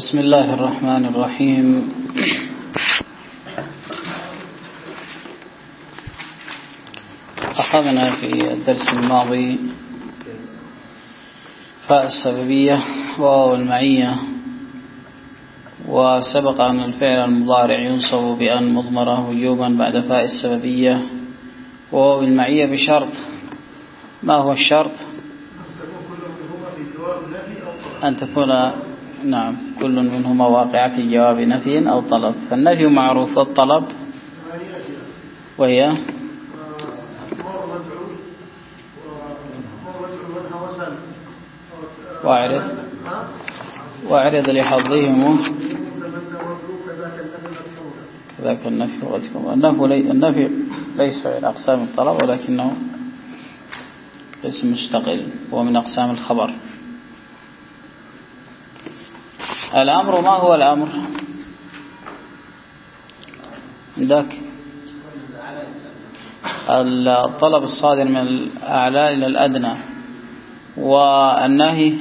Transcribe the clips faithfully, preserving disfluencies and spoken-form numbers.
بسم الله الرحمن الرحيم. أخذنا في الدرس الماضي فاء السببية وواو المعية، وسبق أن الفعل المضارع ينصب بأن مضمرة وجوبا بعد فاء السببية وواو المعية بشرط. ما هو الشرط؟ أن تكون نعم كل منهما واقعة في جواب نفي أو طلب. فالنفي معروف والطلب وهي واعرض واعرض لحظهم كذاك النفي والنفي. النفي ليس من أقسام الطلب ولكنه اسم مستقل ومن أقسام الخبر. الأمر، ما هو الأمر عندك؟ الطلب الصادر من الأعلى إلى الأدنى. والنهي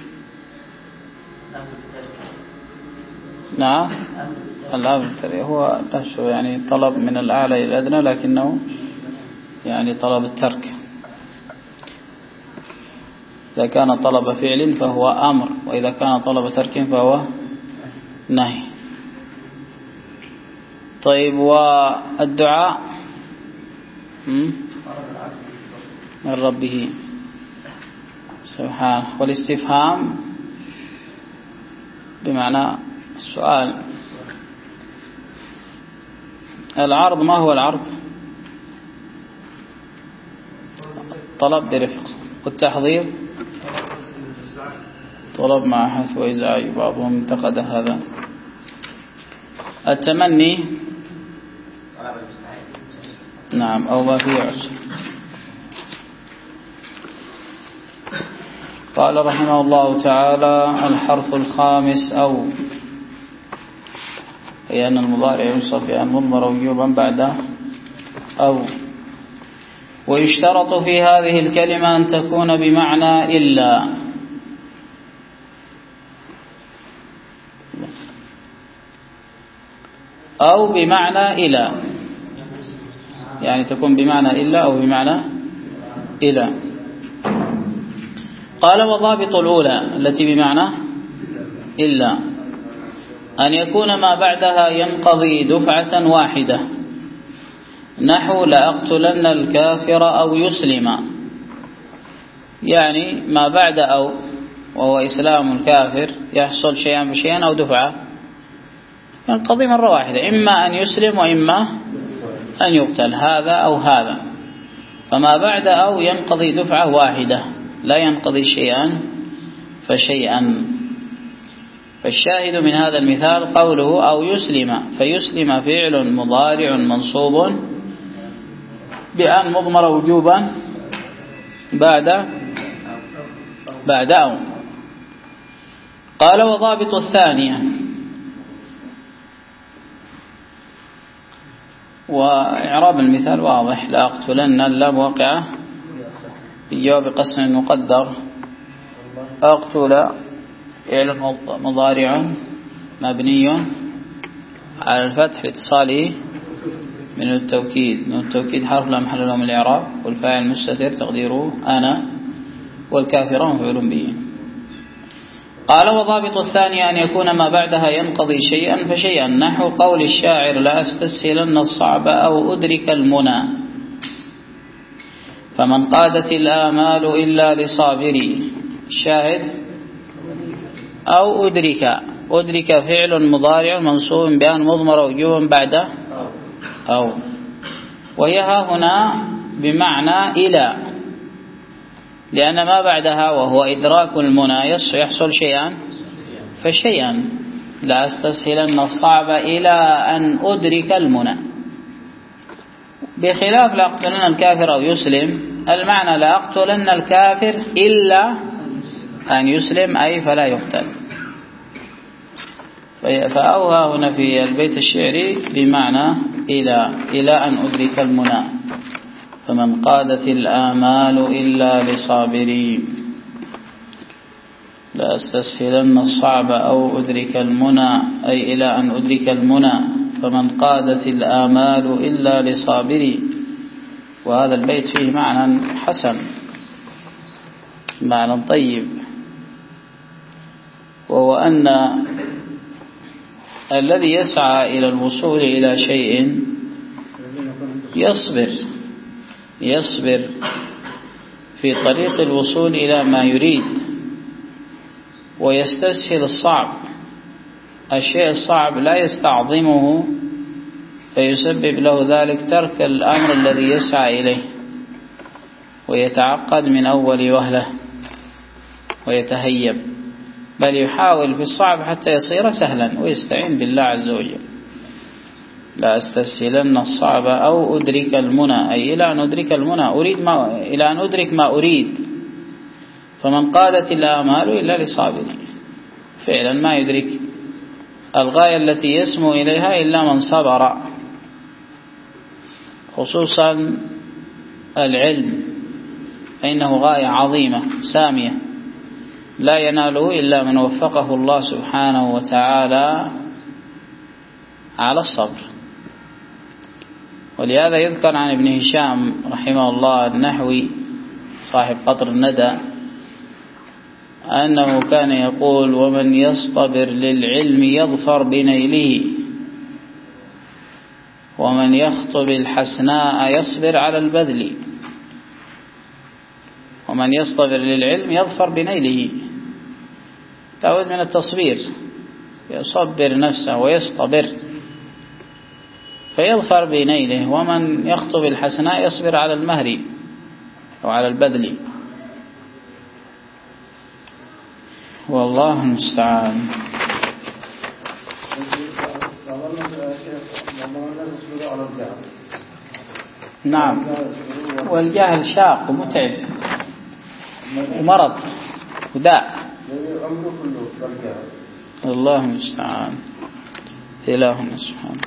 نعم الأمر هو نفسه يعني طلب من الأعلى إلى الأدنى، لكنه يعني طلب الترك. إذا كان طلب فعل فهو أمر، وإذا كان طلب ترك فهو نهي. طيب، والدعاء من ربه سبحانه، والاستفهام بمعنى السؤال. العرض، ما هو العرض؟ طلب برفق. والتحضير طلب مع حث وإزعاج، بعضهم انتقد هذا. التمني نعم أو ما فيه عسر. قال رحمه الله تعالى: الحرف الخامس أو، هي أن المضارع يوصف بأن مضمر وجوبا بعد أو. ويشترط في هذه الكلمة أن تكون بمعنى إلا. أو بمعنى إلى، يعني تكون بمعنى إلا أو بمعنى إلى. قال: وضابط الأولى التي بمعنى إلا أن يكون ما بعدها ينقضي دفعة واحدة، نحو لأقتلن الكافر أو يسلم. يعني ما بعد أو وهو إسلام الكافر يحصل شيئا بشيئا أو دفعة، ينقضي مرة واحدة، إما أن يسلم وإما أن يقتل، هذا أو هذا. فما بعد أو ينقضي دفعة واحدة، لا ينقضي شيئا فشيئا. فالشاهد من هذا المثال قوله أو يسلم، فيسلم فعل مضارع منصوب بأن مضمر وجوبا بعد بعد أو. قال: وضابط الثانية، وإعراب المثال واضح. لا أقتلن اللام واقعة في جواب قسم مقدر. أقتل فعل مضارع مبني على الفتح لاتصاله من التوكيد. من التوكيد حرف لا محل له من الإعراب، والفاعل مستتر تقديره أنا، والكافرون مفعول به. قال: وضابط الثاني أن يكون ما بعدها ينقضي شيئا فشيئا، نحو قول الشاعر: لا أستسهلن الصعب أو أدرك المنى، فمن قادت الآمال إلا لصابري. الشاهد أو أدرك. أدرك فعل مضارع منصوب بأن مضمر وجوبا بعد أو، وهي ها هنا بمعنى إلى، لأن ما بعدها وهو إدراك المنى يحصل شيئا فشيئا. لا أستسهلن الصعب إلى أن أدرك المنى، بخلاف لا أقتلن الكافر أو يسلم. المعنى لا أقتلن الكافر إلا أن يسلم، أي فلا يقتل. فأوها هنا في البيت الشعري بمعنى إلى إلى أن أدرك المنى، فمن قادت الآمال إلا لصابرين. لا أستسهلن الصعب أو أدرك المنى، أي إلى أن أدرك المنى، فمن قادت الآمال إلا لصابري. وهذا البيت فيه معنى حسن، معنى طيب، وهو أن الذي يسعى إلى الوصول إلى شيء يصبر يصبر في طريق الوصول إلى ما يريد، ويستسهل الصعب. الشيء الصعب لا يستعظمه فيسبب له ذلك ترك الأمر الذي يسعى إليه، ويتعقد من أول وهلة ويتهيب، بل يحاول في الصعب حتى يصير سهلا ويستعين بالله عز وجل. لا أستسهلن الصعب أو أدرك المنى، أي إلى أن أدرك المنى، أريد ما إلى أن أدرك ما أريد. فمن قادت الآمال إلا لصابري، فعلا ما يدرك الغاية التي يسمو إليها إلا من صبر، خصوصا العلم، فإنه غاية عظيمة سامية لا يناله إلا من وفقه الله سبحانه وتعالى على الصبر. ولهذا يذكر عن ابن هشام رحمه الله النحوي صاحب قطر الندى أنه كان يقول: ومن يصطبر للعلم يظفر بنيله، ومن يخطب الحسناء يصبر على البذل. ومن يصطبر للعلم يظفر بنيله، لابد من التصبير، يصبر نفسه ويصطبر فيظفر بنيله. ومن يخطب الحسناء يصبر على المهر أو على البذل، والله المستعان. نعم، والجهل شاق ومتعب ومرض وداء، الله المستعان. إلهنا سبحانه.